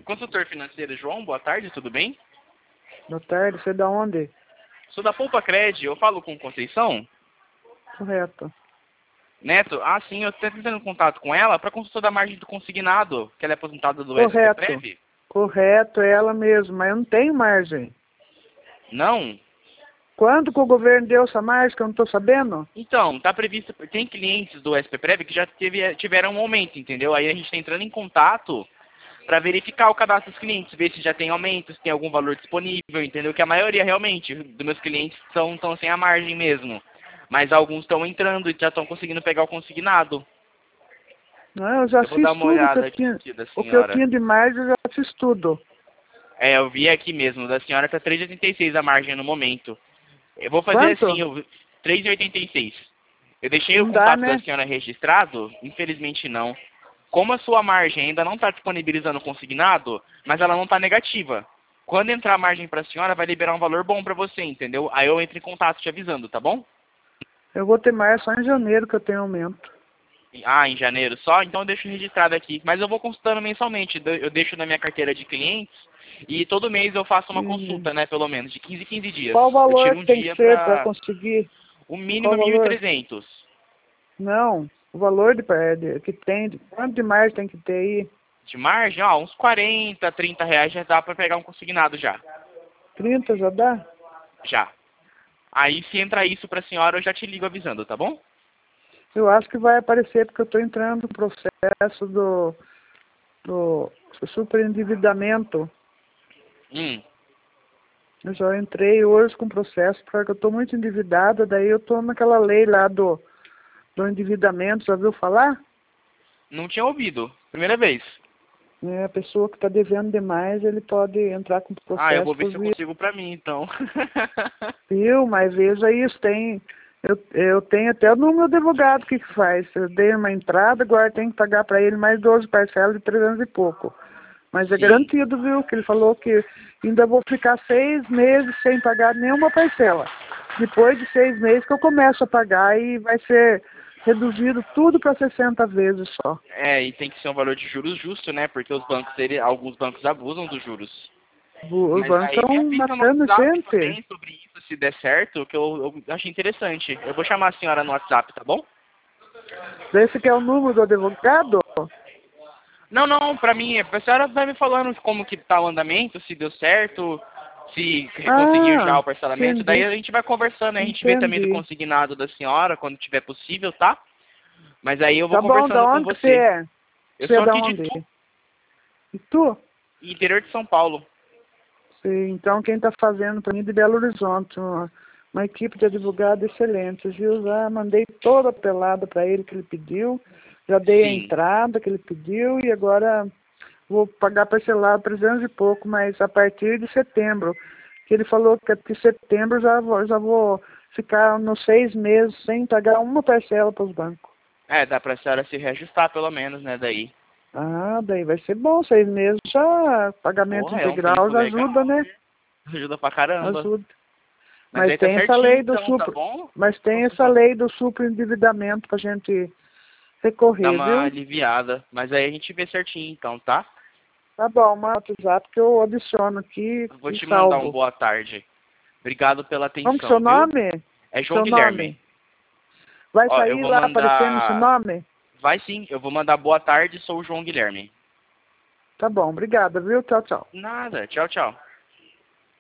Consultor financeiro João, boa tarde, tudo bem? Boa tarde, você é da onde? Sou da Poupa Cred, eu falo com Conceição? Correto. Neto, sim, eu estou tentando contato com ela para consulta da margem do consignado, que ela é aposentada do Correto. SPPrev? Correto, é ela mesma, mas eu não tenho margem. Não? Quando que o governo deu essa margem que eu não estou sabendo? Então, tá previsto, tem clientes do SPPrev que já tiveram um aumento, entendeu? Aí a gente está entrando em contato para verificar o cadastro dos clientes, ver se já tem aumento, se tem algum valor disponível, entendeu? Que a maioria realmente dos meus clientes estão sem a margem mesmo. Mas alguns estão entrando e já estão conseguindo pegar o consignado. Não, eu já Eu vou dar fiz uma tudo olhada aqui da o que eu senhora. tinha de margem, eu já fiz tudo. É, eu vi aqui mesmo, da senhora tá 3,86 a margem no momento. Eu vou fazer assim, Quanto? 3,86. Eu deixei o Não dá, contato da né? senhora registrado? Infelizmente não. Como a sua margem ainda não está disponibilizando o consignado, mas ela não está negativa. Quando entrar a margem para a senhora, vai liberar um valor bom para você, entendeu? Aí eu entro em contato te avisando, tá bom? Eu vou ter mais só em janeiro que eu tenho aumento. Em janeiro só? Então eu deixo registrado aqui. Mas eu vou consultando mensalmente. Eu deixo na minha carteira de clientes e todo mês eu faço uma E consulta, né? Pelo menos, de 15 em 15 dias. qual o Eu valor tiro que um tem que dia ser para para... conseguir? O Qual mínimo o é mil e valor? trezentos. Não, o valor que tem, quanto de margem tem que ter aí? De margem, uns 40, 30 reais já dá para pegar um consignado já. 30 já dá? Já. Aí se entra isso pra senhora, eu já te ligo avisando, tá bom? Eu acho que vai aparecer, porque eu estou entrando no processo do superendividamento. Hum. Eu já entrei hoje com o processo, porque eu estou muito endividada, daí eu estou naquela lei lá do endividamento, já viu falar? Não tinha ouvido. Primeira vez. É, a pessoa que está devendo demais, ele pode entrar com Eu vou processo ver por se eu via consigo pra mim, então. civil, mas veja isso, eu tenho até no meu advogado que faz. Eu dei uma entrada, agora tem que pagar para ele mais 12 parcelas de 300 e pouco. Mas é Sim. garantido, viu? Que ele falou que ainda vou ficar 6 meses sem pagar nenhuma parcela. Depois de 6 meses que eu começo a pagar e vai ser reduzido tudo para 60 vezes só. E tem que ser um valor de juros justo, né? Porque os bancos, alguns bancos abusam dos juros. Os Mas bancos aí me estão avisa no matando WhatsApp gente. também sobre isso, se der certo, que eu achei interessante. Eu vou chamar a senhora no WhatsApp, tá bom? Esse que é o número do advogado? Não, não, pra mim, a senhora vai me falando como que tá o andamento, se deu certo, se conseguiu já Ah, o parcelamento, daí entendi, a gente vai conversando, a gente vê também do entendi. consignado da senhora, quando tiver possível, tá? Mas aí eu vou Tá bom, da conversando com onde que você você. é? Eu Você é sou da aqui de onde? E tu? interior de São Paulo. Sim, então quem está fazendo para mim de Belo Horizonte, uma equipe de advogado excelente, viu? Já mandei toda a pelada para ele que ele pediu, já dei a Sim. entrada que ele pediu e agora vou pagar parcelado 300 e pouco, mas a partir de setembro, que ele falou que até setembro já vou ficar nos 6 meses sem pagar uma parcela para os bancos. Dá pra senhora se reajustar pelo menos, né, daí. Ah, daí vai ser bom, 6 meses já, pagamento Porra, é um integral tempo já legal, ajuda, né? ajuda pra caramba. Ajuda. Mas Mas aí tá tem essa certinho lei do então, tá super, bom? mas tem essa Conceição? lei do superendividamento pra gente Dá recorrer, uma viu? aliviada. Mas aí a gente vê certinho então, tá? Tá bom, manda o WhatsApp que eu adiciono aqui Eu vou e te mandar um salvo. boa tarde. Obrigado pela Como que é seu atenção, viu? nome? É João Seu Guilherme. nome? Vai Ó, eu sair vou lá aparecendo esse mandar... nome? Vai sim, eu vou mandar boa tarde, sou o João Guilherme. Tá bom, obrigada, viu? Tchau, tchau. Nada, tchau, tchau.